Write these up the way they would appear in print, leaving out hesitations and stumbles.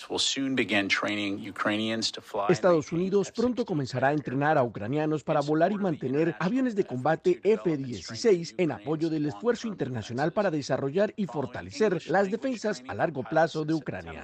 Estados Unidos pronto comenzará a entrenar a ucranianos para volar y mantener aviones de combate F-16 en apoyo del esfuerzo internacional para desarrollar y fortalecer las defensas a largo plazo de Ucrania.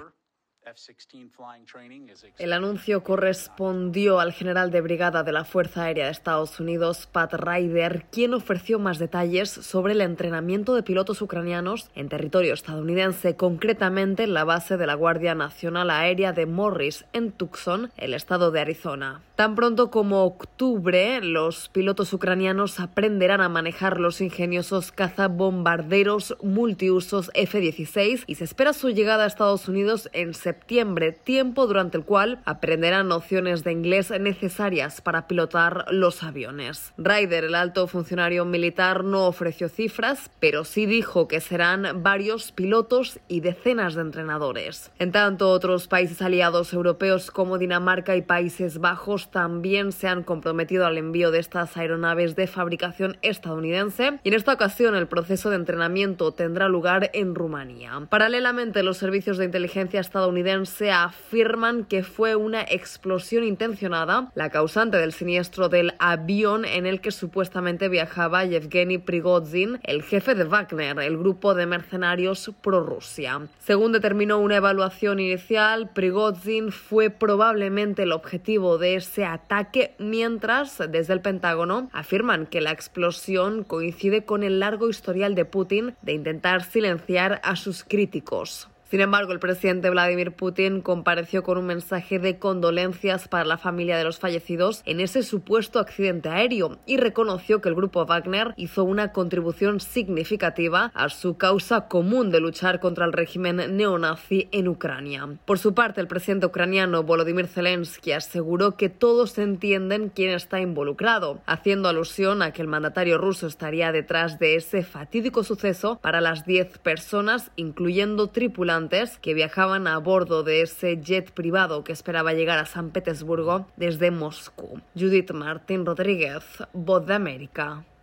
El anuncio correspondió al general de brigada de la Fuerza Aérea de Estados Unidos, Pat Ryder, quien ofreció más detalles sobre el entrenamiento de pilotos ucranianos en territorio estadounidense, concretamente en la base de la Guardia Nacional Aérea de Morris, en Tucson, el estado de Arizona. Tan pronto como octubre, los pilotos ucranianos aprenderán a manejar los ingeniosos cazabombarderos multiusos F-16 y se espera su llegada a Estados Unidos en septiembre, tiempo durante el cual aprenderán nociones de inglés necesarias para pilotar los aviones. Ryder, el alto funcionario militar, no ofreció cifras, pero sí dijo que serán varios pilotos y decenas de entrenadores. En tanto, otros países aliados europeos como Dinamarca y Países Bajos también se han comprometido al envío de estas aeronaves de fabricación estadounidense y en esta ocasión el proceso de entrenamiento tendrá lugar en Rumanía. Paralelamente, los servicios de inteligencia estadounidense afirman que fue una explosión intencionada la causante del siniestro del avión en el que supuestamente viajaba Yevgeny Prigozhin, el jefe de Wagner, el grupo de mercenarios prorrusia. Según determinó una evaluación inicial, Prigozhin fue probablemente el objetivo de ese ataque, mientras desde el Pentágono afirman que la explosión coincide con el largo historial de Putin de intentar silenciar a sus críticos. Sin embargo, el presidente Vladimir Putin compareció con un mensaje de condolencias para la familia de los fallecidos en ese supuesto accidente aéreo y reconoció que el grupo Wagner hizo una contribución significativa a su causa común de luchar contra el régimen neonazi en Ucrania. Por su parte, el presidente ucraniano Volodymyr Zelensky aseguró que todos entienden quién está involucrado, haciendo alusión a que el mandatario ruso estaría detrás de ese fatídico suceso para las 10 personas, incluyendo tripulantes que viajaban a bordo de ese jet privado que esperaba llegar a San Petersburgo desde Moscú. Judith Martín Rodríguez, Voz de América.